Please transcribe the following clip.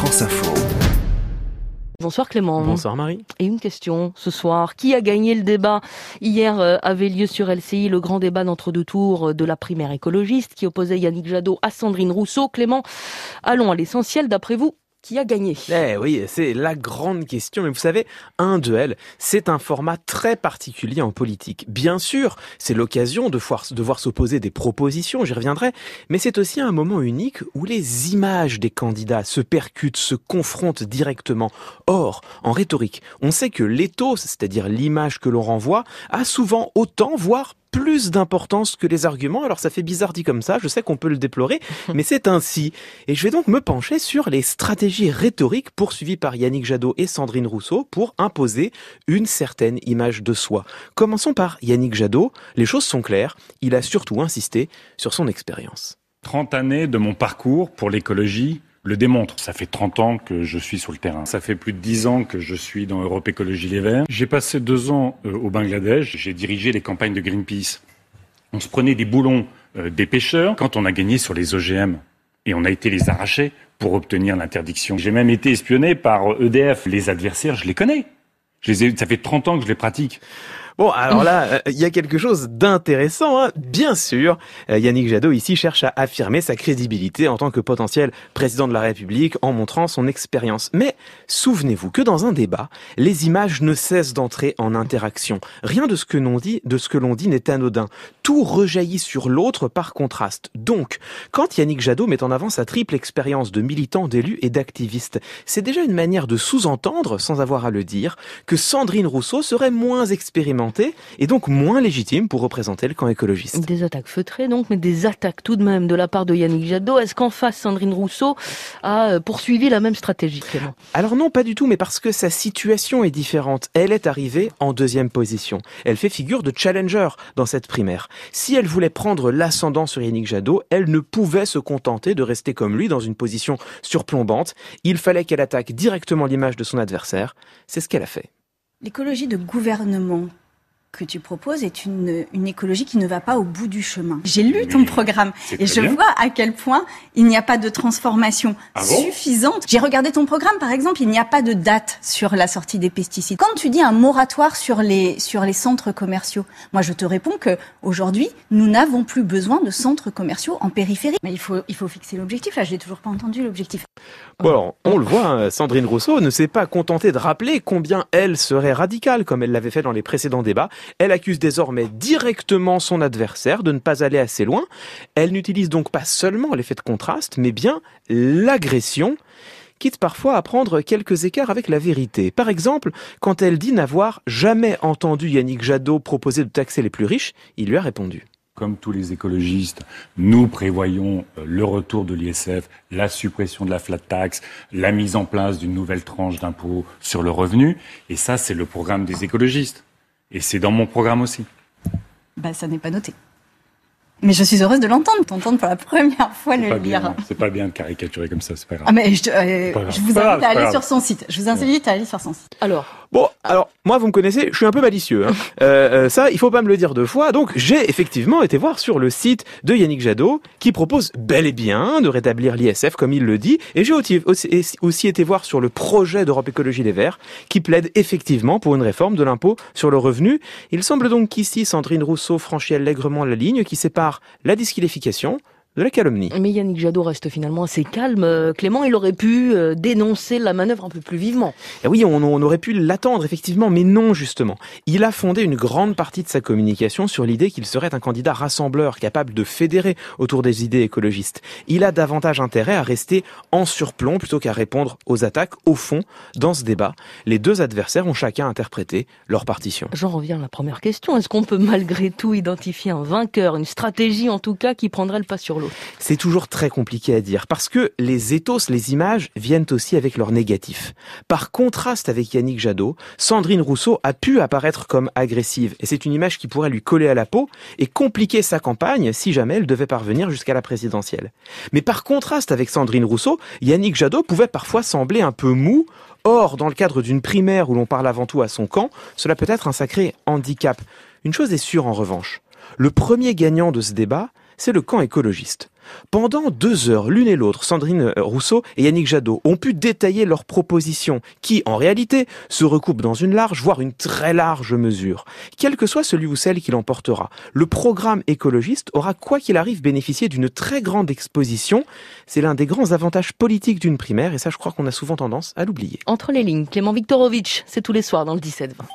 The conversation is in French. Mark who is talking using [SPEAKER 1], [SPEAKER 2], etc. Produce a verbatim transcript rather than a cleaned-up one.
[SPEAKER 1] France Info.
[SPEAKER 2] Bonsoir Clément.
[SPEAKER 3] Bonsoir Marie.
[SPEAKER 2] Et une question ce soir. Qui a gagné le débat ? Hier euh, avait lieu sur L C I le grand débat d'entre-deux tours de la primaire écologiste qui opposait Yannick Jadot à Sandrine Rousseau. Clément, allons à l'essentiel. D'après vous, qui a gagné ?
[SPEAKER 3] Eh oui, c'est la grande question. Mais vous savez, un duel, c'est un format très particulier en politique. Bien sûr, c'est l'occasion de voir, de voir s'opposer des propositions, j'y reviendrai, mais c'est aussi un moment unique où les images des candidats se percutent, se confrontent directement. Or, en rhétorique, on sait que l'éthos, c'est-à-dire l'image que l'on renvoie, a souvent autant, voire plus d'importance que les arguments. Alors ça fait bizarre dit comme ça, je sais qu'on peut le déplorer, mais c'est ainsi. Et je vais donc me pencher sur les stratégies rhétoriques poursuivies par Yannick Jadot et Sandrine Rousseau pour imposer une certaine image de soi. Commençons par Yannick Jadot. Les choses sont claires, il a surtout insisté sur son expérience.
[SPEAKER 4] trente années de mon parcours pour l'écologie le démontre. Ça fait trente ans que je suis sur le terrain. Ça fait plus de dix ans que je suis dans Europe Écologie Les Verts. J'ai passé deux ans euh, au Bangladesh. J'ai dirigé les campagnes de Greenpeace. On se prenait des boulons euh, des pêcheurs quand on a gagné sur les O G M. Et on a été les arracher pour obtenir l'interdiction. J'ai même été espionné par E D F. Les adversaires, je les connais. Je les ai, ça fait trente ans que je les pratique.
[SPEAKER 3] Bon, alors là, il euh, y a quelque chose d'intéressant, hein. Bien sûr. Euh, Yannick Jadot, ici, cherche à affirmer sa crédibilité en tant que potentiel président de la République en montrant son expérience. Mais souvenez-vous que dans un débat, les images ne cessent d'entrer en interaction. Rien de ce que l'on dit, de ce que l'on dit n'est anodin. Tout rejaillit sur l'autre par contraste. Donc, quand Yannick Jadot met en avant sa triple expérience de militant, d'élu et d'activiste, c'est déjà une manière de sous-entendre, sans avoir à le dire, que Sandrine Rousseau serait moins expérimentée et donc moins légitime pour représenter le camp écologiste.
[SPEAKER 2] Des attaques feutrées donc, mais des attaques tout de même de la part de Yannick Jadot. Est-ce qu'en face, Sandrine Rousseau a poursuivi la même stratégie, Clément ?
[SPEAKER 3] Alors non, pas du tout, mais parce que sa situation est différente. Elle est arrivée en deuxième position. Elle fait figure de challenger dans cette primaire. Si elle voulait prendre l'ascendant sur Yannick Jadot, elle ne pouvait se contenter de rester comme lui dans une position surplombante. Il fallait qu'elle attaque directement l'image de son adversaire. C'est ce qu'elle a fait.
[SPEAKER 5] L'écologie de gouvernement que tu proposes est une, une écologie qui ne va pas au bout du chemin. J'ai lu ton programme et je
[SPEAKER 4] bien.
[SPEAKER 5] vois à quel point il n'y a pas de transformation
[SPEAKER 4] Ah bon
[SPEAKER 5] suffisante. J'ai regardé ton programme, par exemple, il n'y a pas de date sur la sortie des pesticides. Quand tu dis un moratoire sur les, sur les centres commerciaux, moi je te réponds que aujourd'hui nous n'avons plus besoin de centres commerciaux en périphérie. Mais il faut, il faut fixer l'objectif. Là, je n'ai toujours pas entendu l'objectif.
[SPEAKER 3] Bon, alors, on le voit, hein, Sandrine Rousseau ne s'est pas contentée de rappeler combien elle serait radicale, comme elle l'avait fait dans les précédents débats. Elle accuse désormais directement son adversaire de ne pas aller assez loin. Elle n'utilise donc pas seulement l'effet de contraste, mais bien l'agression, quitte parfois à prendre quelques écarts avec la vérité. Par exemple, quand elle dit n'avoir jamais entendu Yannick Jadot proposer de taxer les plus riches, il lui a répondu.
[SPEAKER 4] Comme tous les écologistes, nous prévoyons le retour de l'I S F, la suppression de la flat tax, la mise en place d'une nouvelle tranche d'impôt sur le revenu. Et ça, c'est le programme des écologistes. Et c'est dans mon programme aussi.
[SPEAKER 5] Bah, ça n'est pas noté. Mais je suis heureuse de l'entendre, t'entendre pour la première fois
[SPEAKER 4] C'est
[SPEAKER 5] le
[SPEAKER 4] pas
[SPEAKER 5] lire.
[SPEAKER 4] bien, c'est pas bien de caricaturer comme ça, c'est pas grave.
[SPEAKER 5] Ah mais je, euh,
[SPEAKER 4] Pas grave.
[SPEAKER 5] je vous
[SPEAKER 4] Pas
[SPEAKER 5] invite
[SPEAKER 4] grave,
[SPEAKER 5] à
[SPEAKER 4] pas
[SPEAKER 5] aller
[SPEAKER 4] grave.
[SPEAKER 5] sur son site. Je vous invite à aller sur son site.
[SPEAKER 2] Alors,
[SPEAKER 3] Bon, alors, moi, vous me connaissez, je suis un peu malicieux. Hein. Euh, euh, ça, il faut pas me le dire deux fois. Donc, j'ai effectivement été voir sur le site de Yannick Jadot, qui propose bel et bien de rétablir l'I S F, comme il le dit. Et j'ai aussi, aussi, aussi été voir sur le projet d'Europe Écologie Les Verts, qui plaide effectivement pour une réforme de l'impôt sur le revenu. Il semble donc qu'ici, Sandrine Rousseau franchit allègrement la ligne qui sépare la disqualification de la calomnie.
[SPEAKER 2] mais Yannick Jadot reste finalement assez calme. Euh, Clément, il aurait pu euh, dénoncer la manœuvre un peu plus vivement.
[SPEAKER 3] Et oui, on, on aurait pu l'attendre, effectivement, mais non, justement. Il a fondé une grande partie de sa communication sur l'idée qu'il serait un candidat rassembleur, capable de fédérer autour des idées écologistes. Il a davantage intérêt à rester en surplomb plutôt qu'à répondre aux attaques. Au fond, dans ce débat, les deux adversaires ont chacun interprété leur partition.
[SPEAKER 2] J'en reviens à la première question. Est-ce qu'on peut malgré tout identifier un vainqueur, une stratégie en tout cas qui prendrait le pas sur l'autre ?
[SPEAKER 3] C'est toujours très compliqué à dire, parce que les éthos, les images, viennent aussi avec leur négatif. Par contraste avec Yannick Jadot, Sandrine Rousseau a pu apparaître comme agressive, et c'est une image qui pourrait lui coller à la peau et compliquer sa campagne si jamais elle devait parvenir jusqu'à la présidentielle. Mais par contraste avec Sandrine Rousseau, Yannick Jadot pouvait parfois sembler un peu mou. Or, dans le cadre d'une primaire où l'on parle avant tout à son camp, cela peut être un sacré handicap. Une chose est sûre en revanche, le premier gagnant de ce débat, c'est le camp écologiste. Pendant deux heures, l'une et l'autre, Sandrine Rousseau et Yannick Jadot, ont pu détailler leurs propositions qui, en réalité, se recoupent dans une large, voire une très large mesure. Quel que soit celui ou celle qui l'emportera, le programme écologiste aura, quoi qu'il arrive, bénéficié d'une très grande exposition. C'est l'un des grands avantages politiques d'une primaire, et ça, je crois qu'on a souvent tendance à l'oublier.
[SPEAKER 2] Entre les lignes, Clément Viktorovitch, c'est tous les soirs dans le dix-sept vingt.